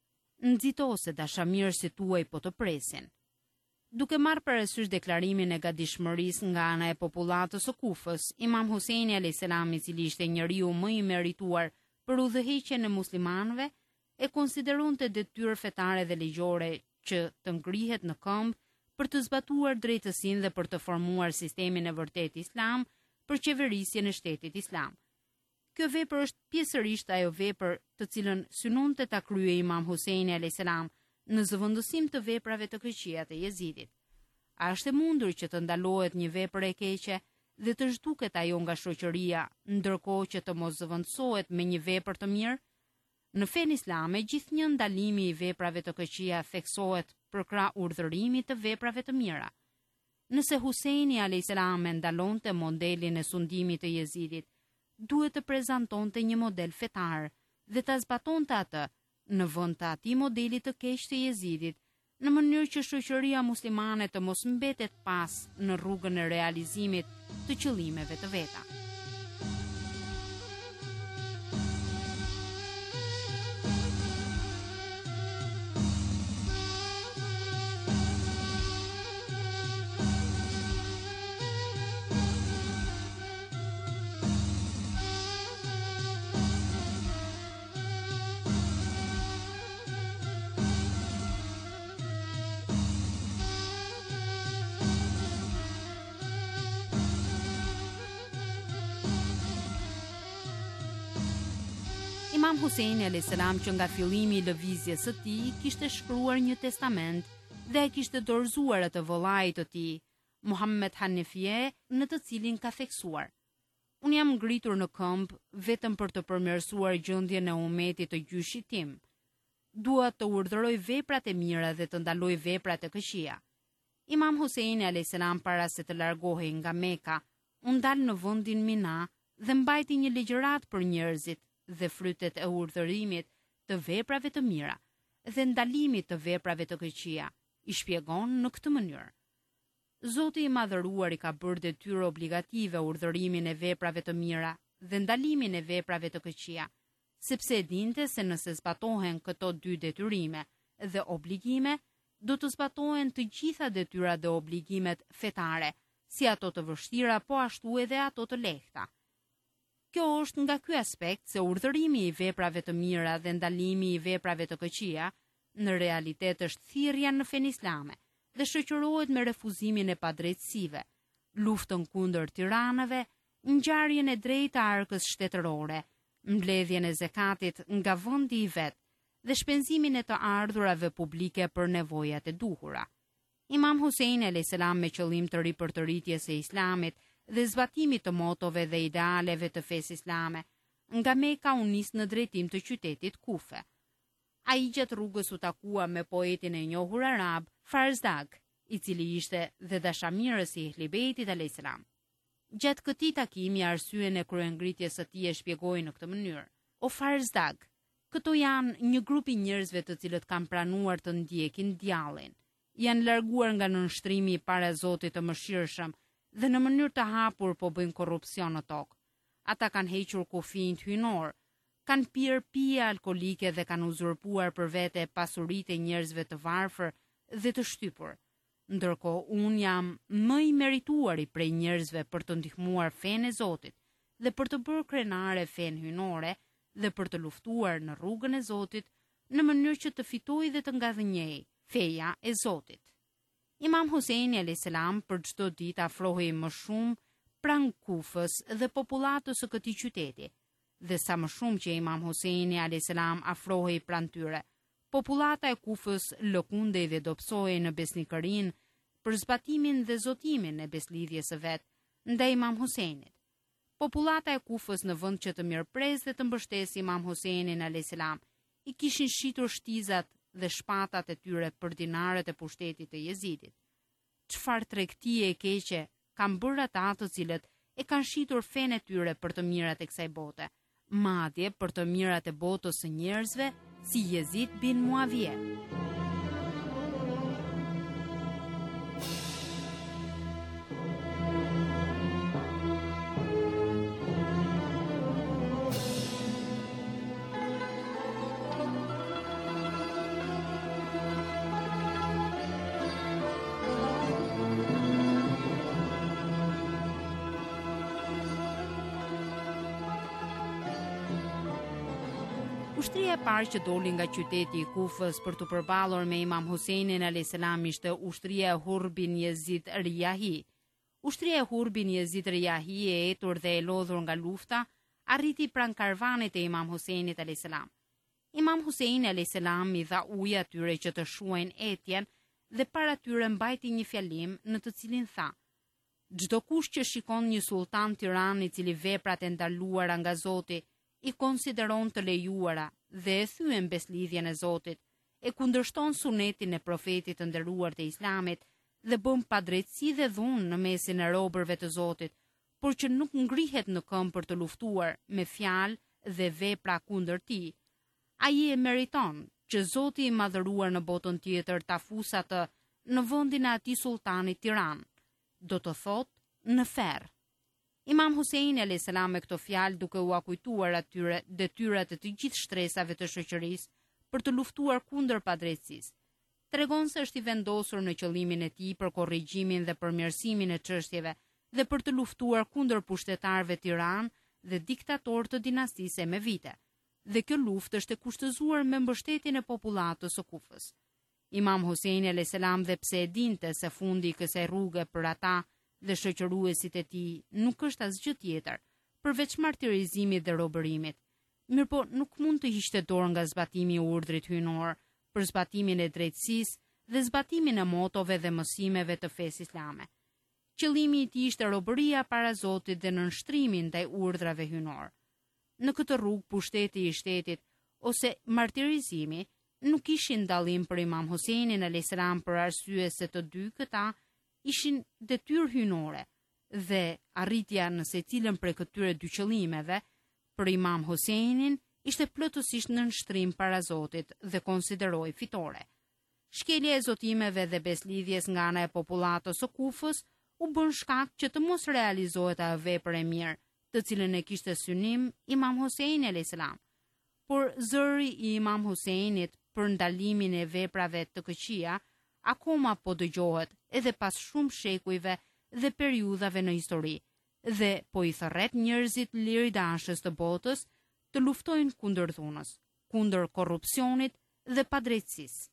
Nxitose dashamirësit tuaj po të presin." Duke marrë parasysh deklarimin e gatishmërisë nga ana e popullatës së Kufës, Imam Huseini a.s. i cili ishte njeriu më i merituar për udhëheqjen e muslimanëve, e konsideronte detyrë fetare dhe ligjore që të ngrihet në këmbë për të zbatuar drejtësinë dhe për të formuar sistemin e vërtet islam për qeverisjen e shtetit islam. Kjo vepër është pjesërisht ajo vepër të cilën synonte ta kryej Imam Huseini a.s. në zëvendësim të veprave të këqija të Jezidit. A është e mundur që të ndalohet një vepër e keqe dhe të zhduket ajo nga shoqëria, ndërkohë që të mos zëvendësohet me një vepër të mirë? Në fenë islame, gjithnjë ndalimi i veprave të këqija theksohet përkrah urdhërimit të veprave të mira. Nëse Huseini a.s. ndalonte modelin e sundimit të Jezidit, duhet të prezantonte një model fetar dhe ta zbatonte atë në vend të atij modeli të keq të Jezidit, në mënyrë që shoqëria muslimane të mos mbetet pas në rrugën e realizimit të qëllimeve të veta. Imam Huseini a.s. që nga fillimi i lëvizjes së tij kishte shkruar një testament dhe e kishte dorëzuar atë vëllait të tij, Muhammed Hanifie, në të cilin ka theksuar: "Unë jam ngritur në këmbë vetëm për të përmirësuar gjendjen e ummetit të gjyshit tim. Dua të urdhëroj veprat e mira dhe të ndaloj veprat e këqija." Imam Huseini a.s. para se të largohej nga Meka, u ndal në vendin Mina dhe mbajti një ligjërat për njerëzit dhe frytet e urdhërimit të veprave të mira dhe ndalimit të veprave të këqija, i shpjegon në këtë mënyrë. Zoti i madhëruar i ka bërë detyrë obligative urdhërimin e veprave të mira dhe ndalimin e veprave të këqija, sepse e dinte se nëse zbatohen këto dy detyrime dhe obligime, do të zbatohen të gjitha detyrat dhe obligimet fetare, si ato të vështira, po ashtu edhe ato të lehta. Kjo është nga ky aspekt se urdhërimi i veprave të mira dhe ndalimi i veprave të këqija në realitet është thirrja në fen islame dhe shoqërohet me refuzimin e padrejtësive, luftën kundër tiranëve, ngjarjen e drejtë të arkës shtetërore, mbledhjen e zekatit nga vendi i vet dhe shpenzimin e të ardhurave publike për nevojat e duhura. Imam Husein a.s. me qëllim të ripërtëritjes e islamit dhe zbatimit të motove dhe idealeve të fesë islame, nga Meka u nis në drejtim të qytetit Kufe. Ai gjatë rrugës u takua me poetin e njohur arab Farzdag, i cili ishte dhe dashamirës i Ehli Bejtit a.s. Gjatë këtij takimi arsyen e kryengritjes së tij e shpjegoi në këtë mënyrë: "O Farzdag, këto janë një grup i njerëzve të cilët kanë pranuar të ndjekin djallin, janë larguar nga nënshtrimi i para Zotit të mëshirshëm dhe në mënyrë të hapur po bëjnë korrupsion në tokë. Ata kanë hequr kufijin hynor, kanë pirë pije alkolike dhe kanë uzurpuar për vete pasuritë e njerëzve të varfër dhe të shtypur. Ndërkohë unë jam më i merituari prej njerëzve për të ndihmuar fenë e Zotit dhe për të bërë krenare fenë hynore dhe për të luftuar në rrugën e Zotit në mënyrë që të fitojë dhe të ngadhënjej feja e Zotit." Imam Huseini a.s. për çdo ditë afrohej më shumë pranë Kufës dhe popullatës së këtij qyteti, dhe sa më shumë që Imam Huseini a.s. afrohej pranë tyre, popullata e Kufës lëkundej dhe dobësohej në besnikërinë për zbatimin dhe zotimin e beslidhjes së vet ndaj Imam Huseinit. Popullata e Kufës në vend që të mirëpres dhe të mbështesë Imam Huseinin a.s. i kishin shitur shtizat dhe shpatat e tyre për dinarët e pushtetit të Jezidit. Çfarë tregtie e keqe kanë bërë ata të cilët e kanë shitur fenë e tyre për të mirat e kësaj bote, madje për të mirat e botës së njerëzve, si Jezid bin Muavije. Ushtria e parë që doli nga qyteti i Kufës për të përballur me Imam Huseinin a.s. ishte ushtria e Hur bin Jezid Riyahi. Ushtria e Hur bin Jezid Riyahi e etur dhe e lodhur nga lufta arriti pranë karvanit e Imam Huseinit a.s. Imam Huseini a.s. i dha ujë atyre që të shuajnë etjen dhe para tyre mbajti një fjalim në të cilin tha: "Çdo kush që shikon një sultan tiran i cili veprat e ndaluara nga Zoti i konsideron të lejuara dhe e thyen beslidhjen e Zotit, e kundërshton sunetin e profetit të nderuar të Islamit dhe bën padrejtësi dhe dhunë në mesin e robërve të Zotit, por që nuk ngrihet në këmbë për të luftuar me fjalë dhe vepra kundër tij, ai e meriton që Zoti i madhëruar në botën tjetër ta fusë atë në vendin e atij sultanit tiran, do të thotë në ferr." Imam Huseini a.s. me këto fjalë, duke u akujtuar atyre detyrat e të gjithë shtresave të shoqërisë për të luftuar kundër padrejtësisë, tregon se është i vendosur në qëllimin e tij për korrigjimin dhe përmirësimin e çështjeve dhe për të luftuar kundër pushtetarëve tiran dhe diktatorë të dinastisë me vite. Dhe kjo luftë është e kushtëzuar me mbështetjen e popullatës së Kufës. Imam Huseini a.s. dhe pse e dinte se fundi i kësaj rruge për ata dhe shoqëruesit e tij nuk është asgjë tjetër përveç martirizimit dhe robërimit, mirëpo nuk mund të hiqte dorë nga zbatimi i urdhrit hynor për zbatimin e drejtësisë dhe zbatimin e motove dhe mësimeve të fesë islame. Qëllimi i tij ishte robëria para Zotit dhe nënshtrimi ndaj urdhrave hynor. Në këtë rrugë pushteti i shtetit ose martirizimi nuk ishin dallim për Imam Huseinin a.s. për arsye se të dy këta ishin detyrë hynore, dhe arritja në secilën prej këtyre dy qëllimeve për Imam Husejnin ishte plotësisht në nështrim para Zotit dhe konsideroi fitore. Shkelja e zotimeve dhe beslidhjes nga ana e popullatës së Kufës u bën shkak që të mos realizohet ajo vepër e mirë, të cilën e kishte synim Imam Husejni alayhis salam. Por zëri i Imam Husejnit për ndalimin e veprave të këqija akoma po dëgjohet edhe pas shumë shekujve dhe periudhave në histori, dhe po i thërret njerëzit liridashës të botës të luftojnë kundër dhunës, kundër korrupsionit dhe padrejtësisë.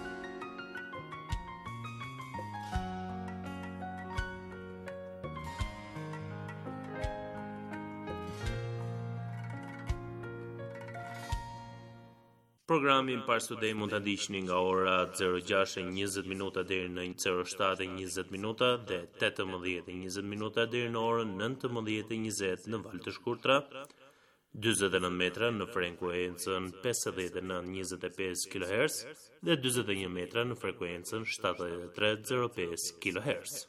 Programin Parsudej mund të ndiqni nga ora 06:20 minuta deri në 07:20 minuta dhe 18:20 minuta deri në orën 19:20 në valë të shkurtra, 49 metra në frekuencën 5925 kHz dhe 41 metra në frekuencën 7305 kHz.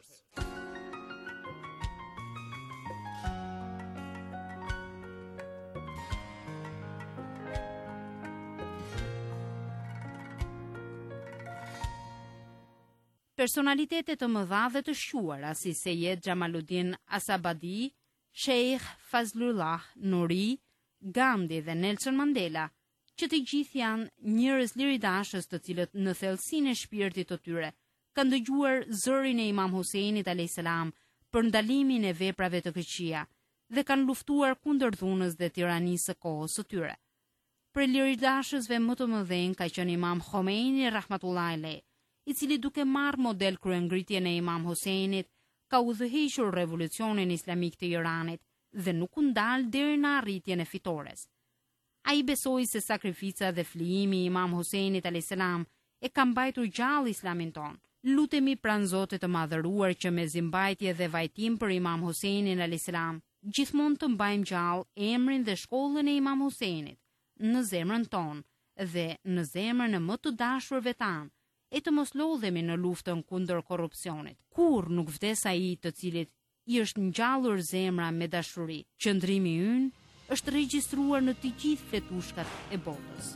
Personalitetet të mëdha dhe të shquara si Sejed Xhamaluddin Asabadi, Sheikh Fazlullah Nuri, Gandhi dhe Nelson Mandela, që të gjithë janë njerëz liridashës të cilët në thellësinë e shpirtit të tyre kanë dëgjuar zërin e Imam Husejnit alayhis salam për ndalimin e veprave të këqija dhe kanë luftuar kundër dhunës dhe tiranisë së kohës së tyre. Për liridashësve më të mëdhenj ka qenë Imam Khomeini rahmatullahi alayh, i cili duke marrë model kryengritjen e Imam Husejnit, ka udhëhequr revolucionin islamik të Iranit dhe nuk u ndal deri në arritjen e fitores. Ai besoi se sakrifica dhe flijimi i Imam Husejnit alayhis salam e ka mbajtur gjallë islamin ton. Lutemi pranë Zotit të madhëruar që me zimbajtje dhe vajtim për Imam Husejnin alayhis salam, gjithmonë të mbajmë gjallë emrin dhe shkollën e Imam Husejnit në zemrën ton dhe në zemrën e më të dashurve tan, e të mos lodhemi në luftën kundër korrupsionit. Kur nuk vdes ai të cilit i është ngjallur zemra me dashuri. Qëndrimi ynë është regjistruar në të gjithë fletushkat e botës.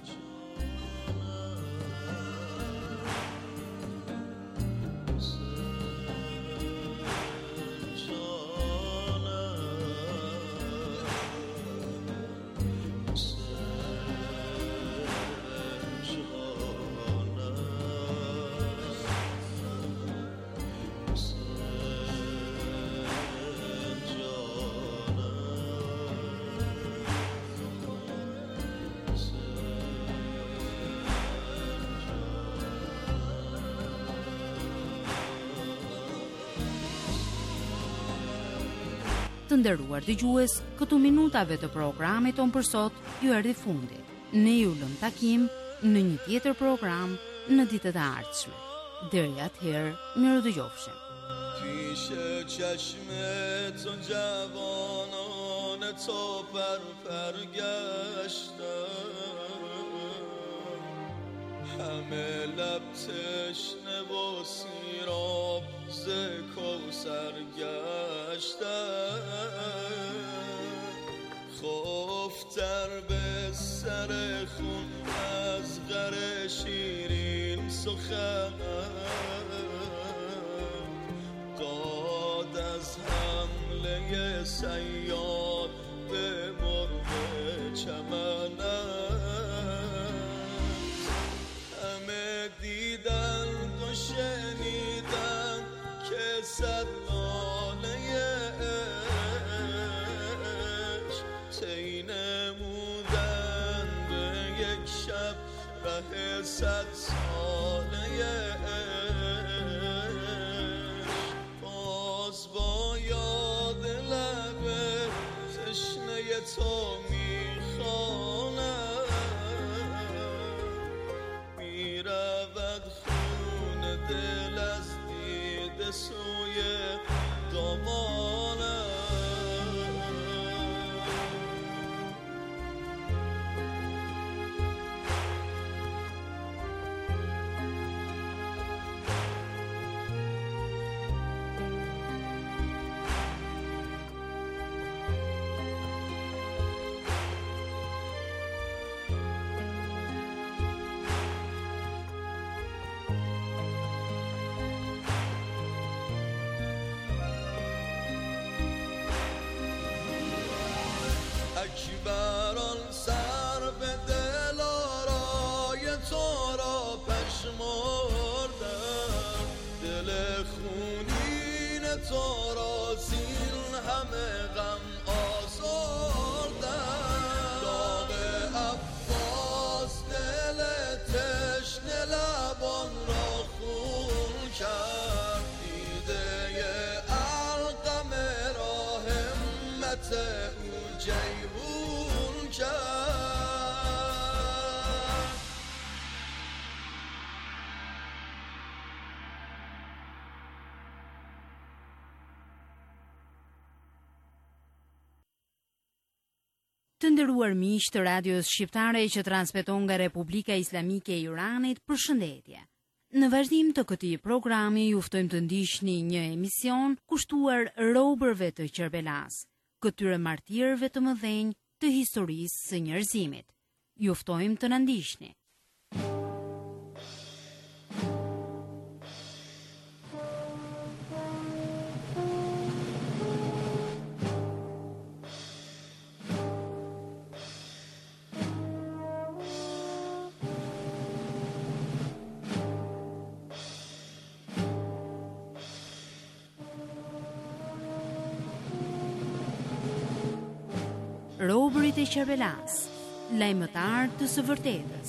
Të nderuar dëgjues, këtu minutave të programit ton për sot ju erdhi fundi. Ne ju lëm takim në një tjetër program në ditët e ardhshme. Deri atëherë, mirëdëgjofshim. پیش چشم تو جوانان تو پر گشتم، همه لب تشنه و سیراب ز کوثر گشتم، خفتر به سر خون از غر شیرین سخن، داد از حمله صیاد به مرغ چمن، همه دیدند و شنیدند که صد ناله عشق طی نمودند به یک شب ره 100 ساله تو میخوانم، میرود خون دل از دیده سوی دامانم. تو را زین همه غم آزردم داغ عباس دل تشنه لبان را خون کرد دیده علقم را همت او جیحون کرد Të nderuar miq të radios shqiptare që transmeton nga Republika Islamike e Iranit, përshëndetje. Në vazhdim të këtij programi ju ftojmë të ndiqni një emision kushtuar robërve të Kerbelas, këtyre martirëve të mëdhenj të historisë së njerëzimit. Ju ftojmë të na ndiqni. Robërit e Kerbelas, lajmëtar të së vërtetës.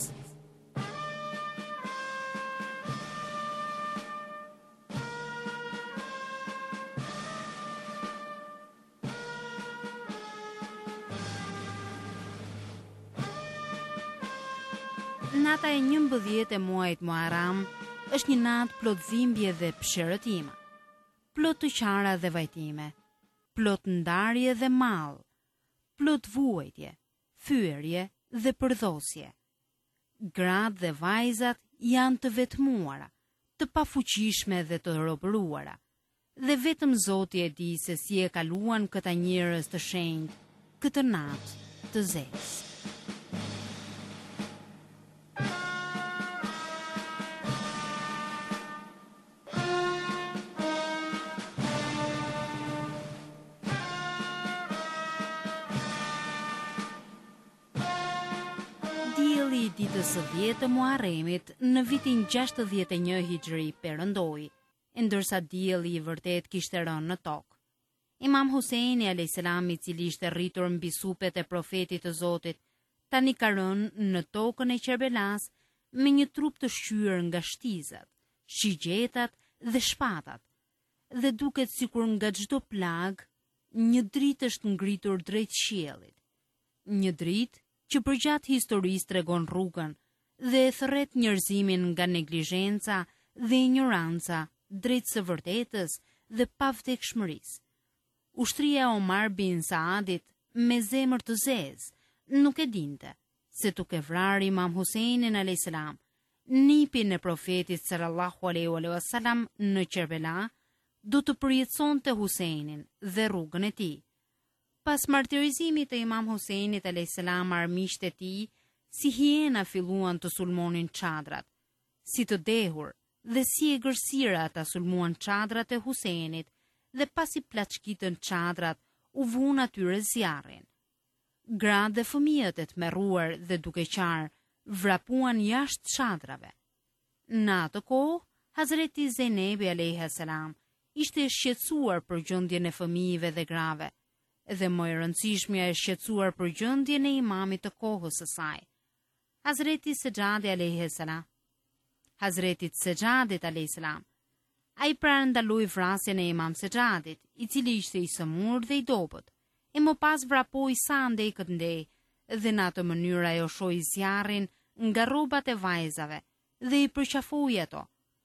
Nata e 11 e muajit Muharram është një natë plot dhimbje dhe pëshërëtima, plot të qara dhe vajtime, plot ndarje dhe mall, plot vuajtje, fyerje dhe përdhosje. Gratë dhe vajzat janë të vetmuara, të pafuqishme dhe të robëruara, dhe vetëm Zoti e di se si e kaluan këta njerëz të shenjtë, këtë natë të zezë. Dielli i ditës së 10 të Muharremit në vitin 61 Hijri perëndoi, ndërsa dielli i vërtet kishte rënë në tokë. Imam Huseini a.s. i cili ishte rritur mbi supet e profetit të Zotit, tani ka rënë në tokën e Kerbelas me një trup të shqyer nga shtizat, shigjetat dhe shpatat, dhe duket sikur nga çdo plag, një dritë është ngritur drejt qiellit. Një dritë që përgjatë historisë tregon rrugën dhe e thërret njerëzimin nga neglizhenca dhe ignoranca drejt së vërtetës dhe pavdekshmërisë. Ushtria e Omar bin Saadit me zemër të zezë nuk e dinte se duke vrarë Imam Huseinin a.s. nipin e profetit sallallahu alaihi wasallam në Kerbela, do të përjetësonte Huseinin dhe rrugën e tij. Pas martirizimit të Imam Huseinit a.s. armiqtë e tij, si hiena filluan të sulmonin çadrat, si të dehur dhe si e gërsira ata sulmuan çadrat e Huseinit dhe pasi plaçkitën çadrat, u vun atyre zjarrin. Gratë dhe fëmijët e tmerruar dhe duke qarë vrapuan jashtë çadrave. Në atë kohë, Hazreti Zenebi a.s. ishte shqetësuar për gjendjen e fëmijëve dhe grave, dhe më e rëndësishmja e shqetësuar për gjendjen e imamit të kohës së saj, Hazreti Sejadi a.s. Hazretit Sejadit a.s. Ai parandaloi vrasjen e Imam Sejadit, i cili ishte i sëmur dhe i dobët, e më pas vrapoi sa ndej këtë ndej, dhe në atë mënyrë ajo shoi zjarrin nga rrobat e vajzave dhe i përqafoi ato.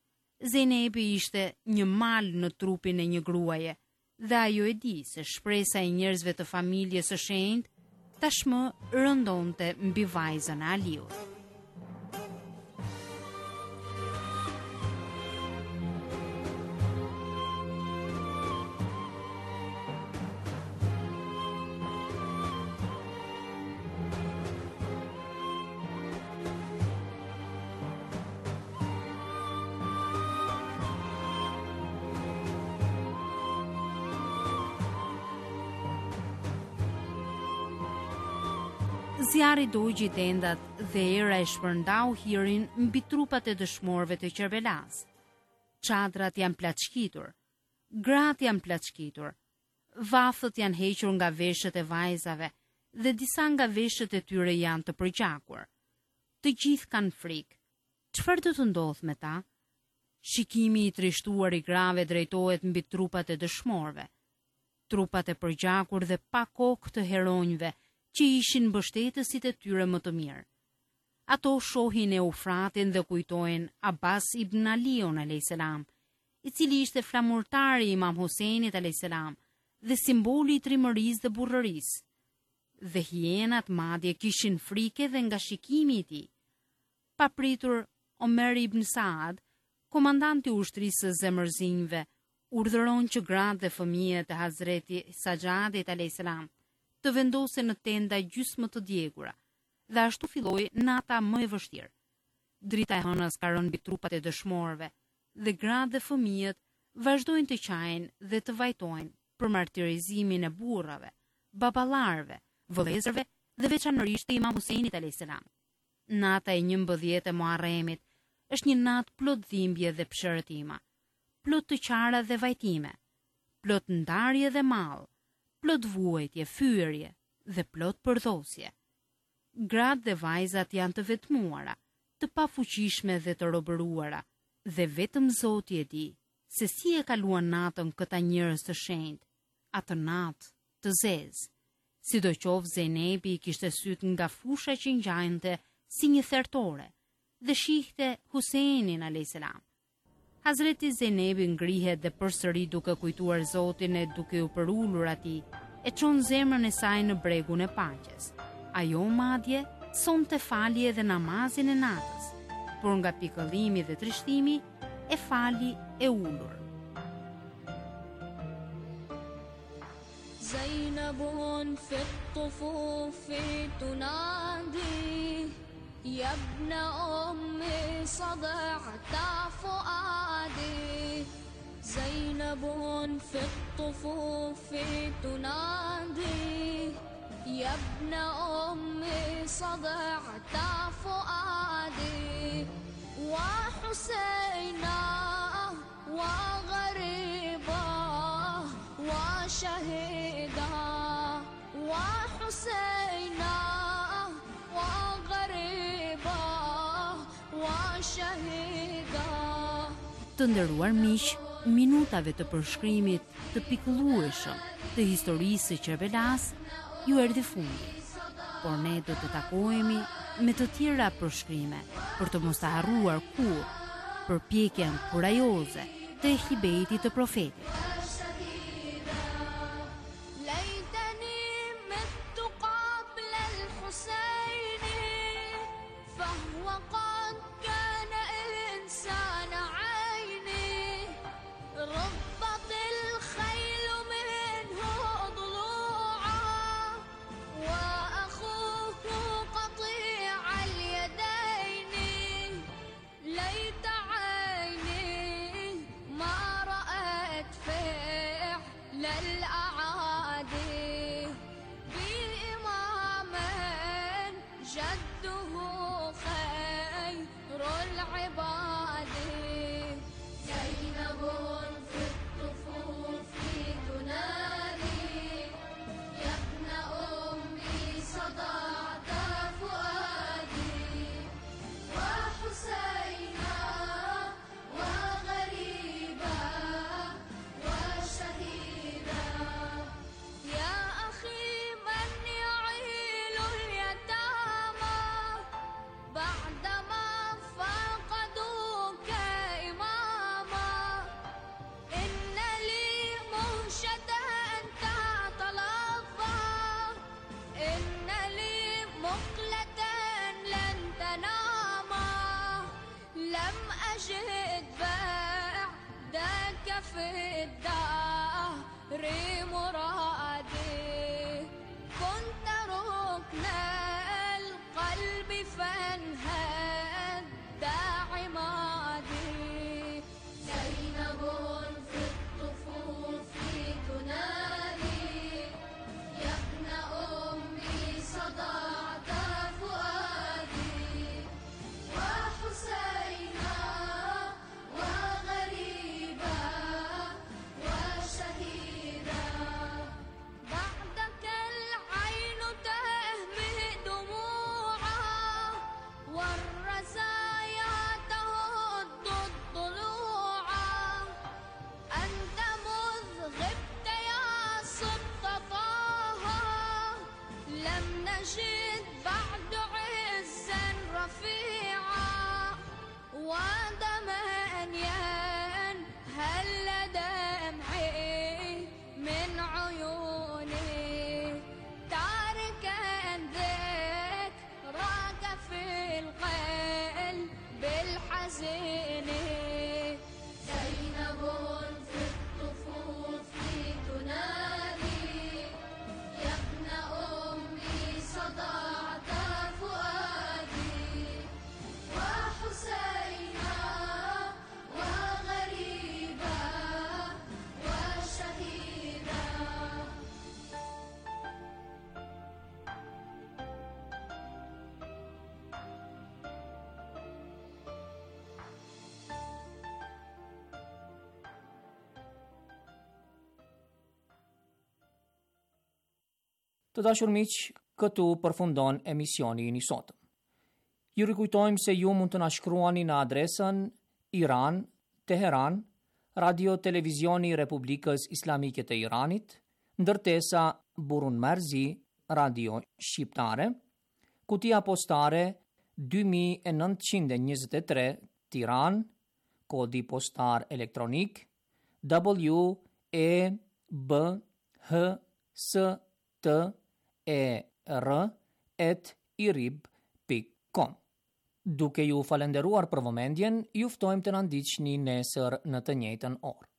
Zenebi ishte një mal në trupin e një gruaje, dhe ajo e di se shpresa e njerëzve të familjes së shenjtë tashmë rëndonte mbi vajzën e Aliut. Zjarri dogji tendat dhe era e shpërndau hirin mbi trupat e dëshmorëve të Kerbelas. Çadrat janë plaçkitur, Gratë janë plaçkitur, vathët janë hequr nga veshët e vajzave dhe disa nga veshët e tyre janë të përgjakur. Të gjithë kanë frikë. Çfarë do të ndodh me ta? Shikimi i trishtuar i grave drejtohet mbi trupat e dëshmorëve. Trupat e përgjakur dhe pa kokë të heronjve që ishin mbështetësit e tyre më të mirë. Ato shohin Eufratin dhe kujtojnë Abbas ibn Aliun a.s., i cili ishte flamurtari i Imam Husejnit a.s. dhe simboli i trimërisë dhe burrërisë. Dhe hienat madje kishin frikë dhe nga shikimi i tij. Papritur, Omer ibn Saad, komandanti i ushtrisë së zemërzinjve, urdhëron që gratë dhe fëmijët e Hazreti Sajadit a.s. të vendosen në tenda gjysmë të djegura, dhe ashtu filloi nata më e vështirë. Drita e hënës ka rënë mbi trupat e dëshmorëve, dhe gratë dhe fëmijët vazhdojnë të qajnë dhe të vajtojnë për martirizimin e burrave, baballarëve, vëllezërve dhe veçanërisht të Imam Husejnit a.s. Nata e 11 e Muharremit është një natë plot dhimbje dhe pëshërëtima, plot të qara dhe vajtime, plot ndarje dhe mall, plot vuajtje, fyerje dhe plot përdhosje. Gratë dhe vajzat janë të vetmuara, të pafuqishme dhe të robëruara, dhe vetëm Zoti e di se si e kaluan natën këta njerëz të shenjtë, atë natë të zezë. Sidoqoftë Zenebi kishte syt nga fusha që ngjajnte si një thertore dhe shihte Husejnin a.s. Hazreti Zenebi ngrihet dhe përsëri duke kujtuar Zotin e duke u përulur atij, e çon zemrën e saj në bregun e paqes. Ajo madje sonte falje dhe namazin e natës, por nga pikëllimi dhe trishtimi e fali e ulur. زينب في الطفوف تنادي يا ابن أمي صدعت فؤادي زينب في الطفوف تنادي يا ابن أمي صدعت فؤادي وحسينا وغريبا وشهيدا وحسينا وغريبا وشهيدا. Të nderuar miq, minutave të përshkrimit të pikëllueshëm të historisë së Kerbelas ju erdhi fundi. Por ne do të takohemi me të tjera përshkrime për të mos të harruar kur përpjekjen kurajoze të Ehibejtit të profetit. Të dashur miq, këtu përfundon emisioni i sotëm. Ju rikujtojmë se ju mund të na shkruani në adresën Iran, Teheran, Radio Televizioni i Republikës Islamike të Iranit, ndërtesa Burun Merzi, Radio Shqiptare, kutia postare 2923 Tiranë, kodi postar elektronik WEBHSTER@irib.com. Duke ju falenderuar për vëmendjen, ju ftojmë të na ndiqni nesër në të njëjtën orë.